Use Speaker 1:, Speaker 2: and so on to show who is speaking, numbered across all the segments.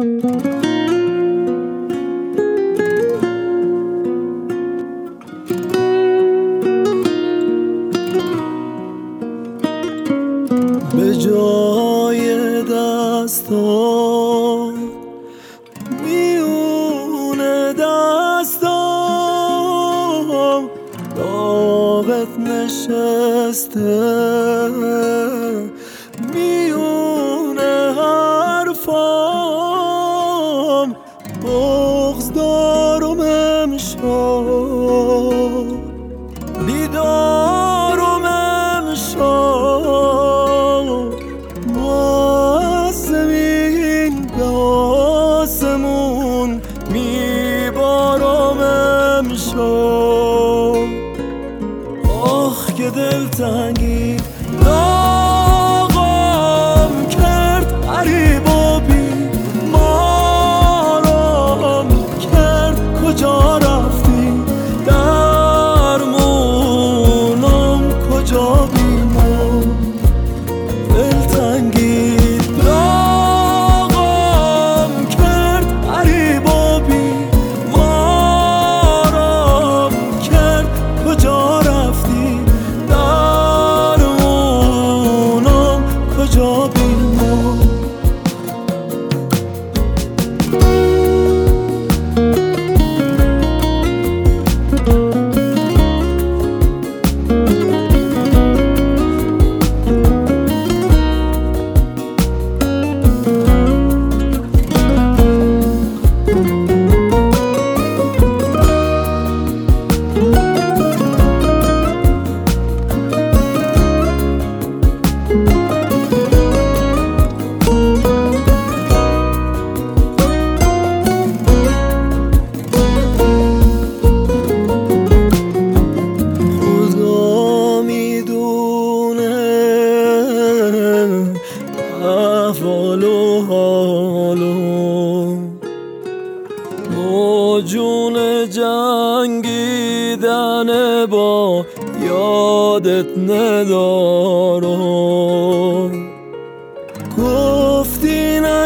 Speaker 1: به جای دستان میونه دستان داغت نشسته، میونه حرفام بغض دارم امشب، بیدارم امشب، ما از زمین به آسمون میبارم امشب. آخ که دلتنگی داغم کرد، غریب و بیمارم کرد، کجا رفتی درمونم کجا بیمار. دلتنگی داغم کرد، غریب و بیمارم کرد، کجا رفتی درمونم کجا بیمار. احوال و حالو موجون جنگیدن با یادت ندارم. گفتی نه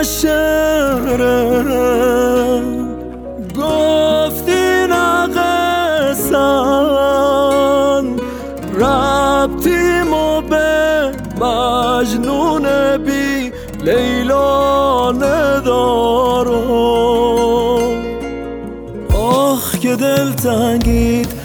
Speaker 1: شعرم، گفتی نه قصن، ربطیمو به مجنون بی لیلا ندارم. آخ که دلتنگیت